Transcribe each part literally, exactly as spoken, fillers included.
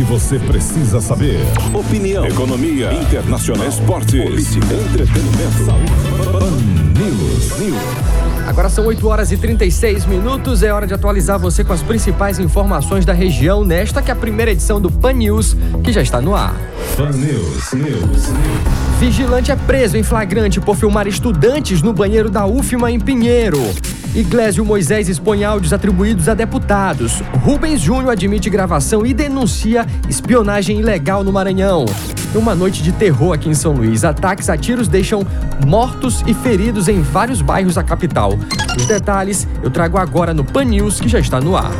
você precisa saber. Opinião, economia, internacional, esportes, política, entretenimento. Pan News. News. Agora são oito horas e trinta e seis minutos, é hora de atualizar você com as principais informações da região nesta que é a primeira edição do Pan News, que já está no ar. Pan News. News. Vigilante é preso em flagrante por filmar estudantes no banheiro da U F M A em Pinheiro. Iglesio Moisés expõe áudios atribuídos a deputados. Rubens Júnior admite gravação e denuncia espionagem ilegal no Maranhão. Uma noite de terror aqui em São Luís. Ataques a tiros deixam mortos e feridos em vários bairros da capital. Os detalhes eu trago agora no Pan News, que já está no ar.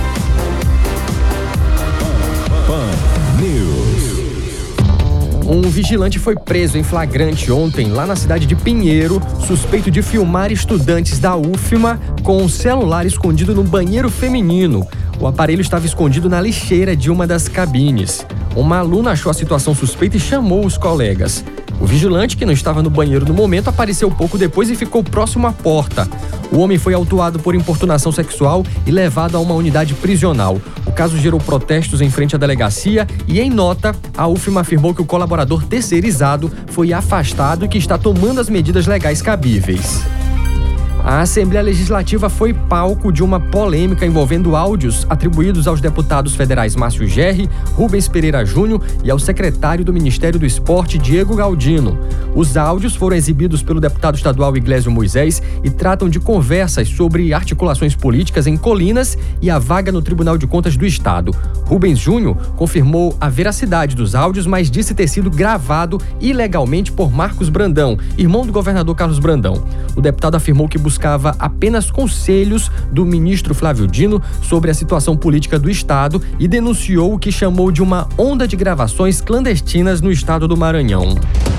Pan News. Um vigilante foi preso em flagrante ontem lá na cidade de Pinheiro, suspeito de filmar estudantes da U F M A com um celular escondido no banheiro feminino. O aparelho estava escondido na lixeira de uma das cabines. Uma aluna achou a situação suspeita e chamou os colegas. O vigilante, que não estava no banheiro no momento, apareceu pouco depois e ficou próximo à porta. O homem foi autuado por importunação sexual e levado a uma unidade prisional. O caso gerou protestos em frente à delegacia e, em nota, a U F M A afirmou que o colaborador terceirizado foi afastado e que está tomando as medidas legais cabíveis. A Assembleia Legislativa foi palco de uma polêmica envolvendo áudios atribuídos aos deputados federais Márcio Gerri, Rubens Pereira Júnior e ao secretário do Ministério do Esporte, Diego Galdino. Os áudios foram exibidos pelo deputado estadual Iglesio Moisés e tratam de conversas sobre articulações políticas em Colinas e a vaga no Tribunal de Contas do Estado. Rubens Júnior confirmou a veracidade dos áudios, mas disse ter sido gravado ilegalmente por Marcos Brandão, irmão do governador Carlos Brandão. O deputado afirmou que buscava apenas conselhos do ministro Flávio Dino sobre a situação política do estado e denunciou o que chamou de uma onda de gravações clandestinas no estado do Maranhão.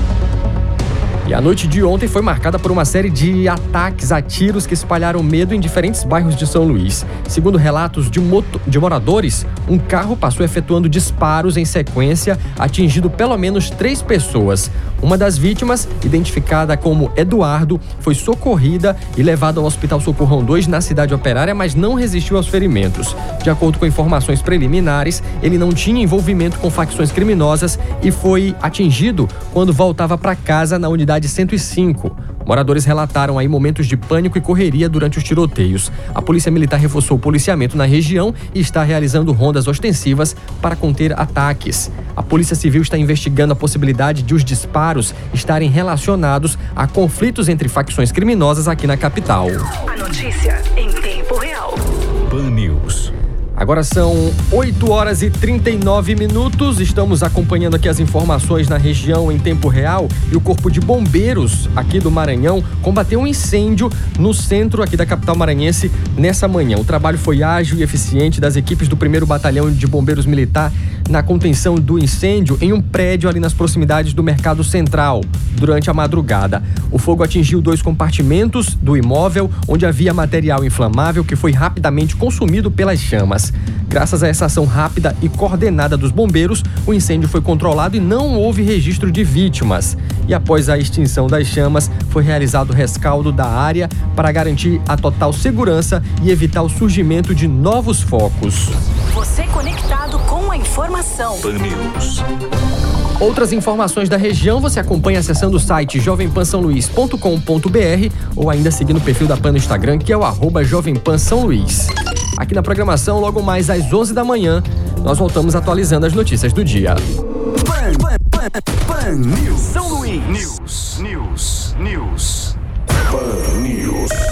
E a noite de ontem foi marcada por uma série de ataques a tiros que espalharam medo em diferentes bairros de São Luís. Segundo relatos de, moto- de moradores, um carro passou efetuando disparos em sequência, atingindo pelo menos três pessoas. Uma das vítimas, identificada como Eduardo, foi socorrida e levada ao Hospital Socorrão dois na cidade operária, mas não resistiu aos ferimentos. De acordo com informações preliminares, ele não tinha envolvimento com facções criminosas e foi atingido quando voltava para casa na unidade cento e cinco. Moradores relataram aí momentos de pânico e correria durante os tiroteios. A Polícia Militar reforçou o policiamento na região e está realizando rondas ostensivas para conter ataques. A Polícia Civil está investigando a possibilidade de os disparos estarem relacionados a conflitos entre facções criminosas aqui na capital. A notícia em tempo real. Pan News. Agora são oito horas e trinta e nove minutos, estamos acompanhando aqui as informações na região em tempo real e o Corpo de Bombeiros aqui do Maranhão combateu um incêndio no centro aqui da capital maranhense nessa manhã. O trabalho foi ágil e eficiente das equipes do primeiro Batalhão de Bombeiros Militar na contenção do incêndio em um prédio ali nas proximidades do Mercado Central durante a madrugada. O fogo atingiu dois compartimentos do imóvel onde havia material inflamável que foi rapidamente consumido pelas chamas. Graças a essa ação rápida e coordenada dos bombeiros, o incêndio foi controlado e não houve registro de vítimas. E após a extinção das chamas, foi realizado o rescaldo da área para garantir a total segurança e evitar o surgimento de novos focos. Você conectado com a informação. Pan News. Outras informações da região você acompanha acessando o site jovem pan são luís ponto com ponto b r ou ainda seguindo o perfil da Pan no Instagram, que é o arroba jovem pan são luís. Aqui na programação, logo mais às onze da manhã, nós voltamos atualizando as notícias do dia. Pan, pan, pan, Pan News. São Luís. News. News. News. Pan News.